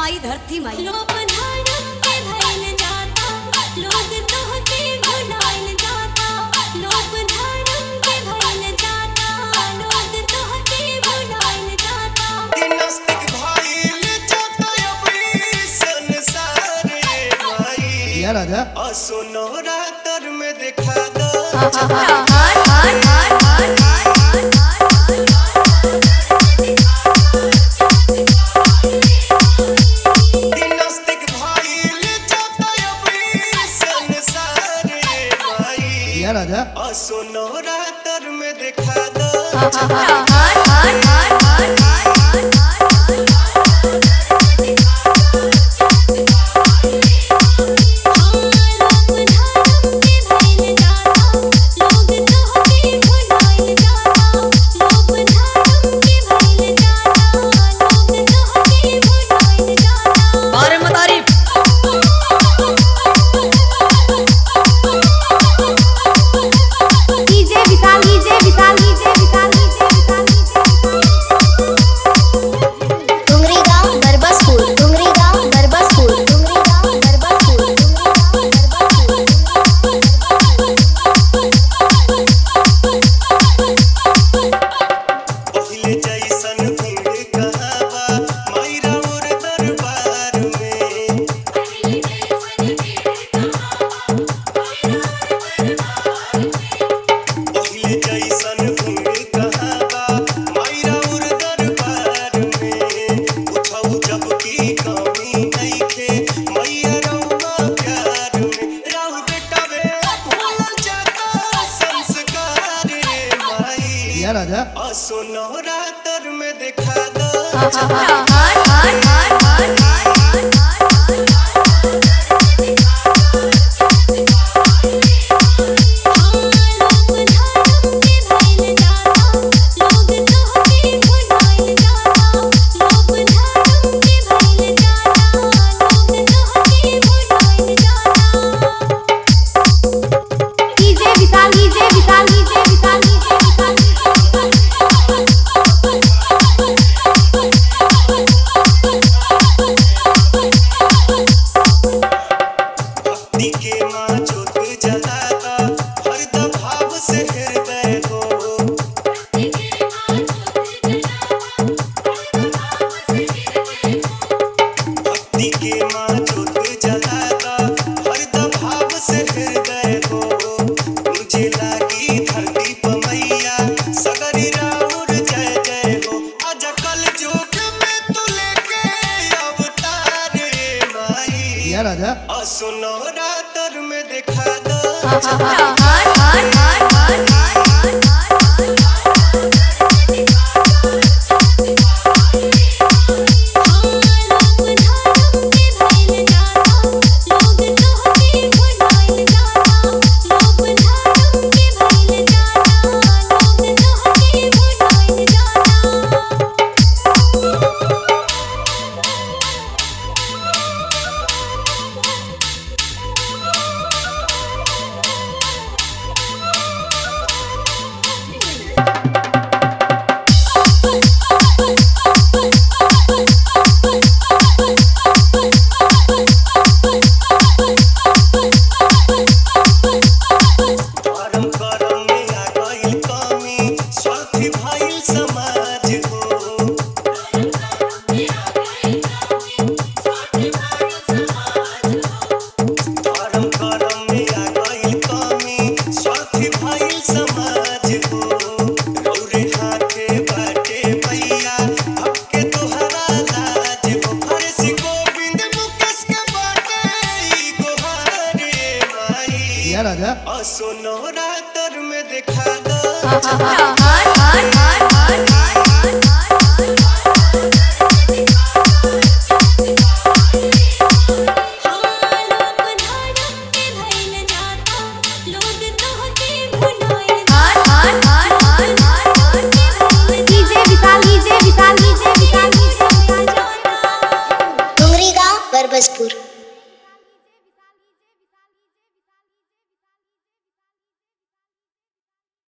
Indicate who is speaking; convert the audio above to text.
Speaker 1: माई धरती माई
Speaker 2: लोग धर्म के भइल जाता, लोग तोहके भुलाइल जाता। लोग धर्म के भइल जाता, लोग तोहके भुलाइल जाता।
Speaker 3: नास्तिक भइल जाता अबरी संसार रे भाई।
Speaker 4: या राजा
Speaker 3: असो नवरात्र में देखा दो नास्तिक भइल जाता अबरी संसार रे भाई।
Speaker 4: या राजा
Speaker 3: असो नवरात्र में देखा दो
Speaker 4: राजा
Speaker 3: असो नवरात्र में देखा दो
Speaker 4: राजा
Speaker 3: असो नवरात्र में देखा दो
Speaker 4: राजा
Speaker 3: असो नवरात्र में देखा दो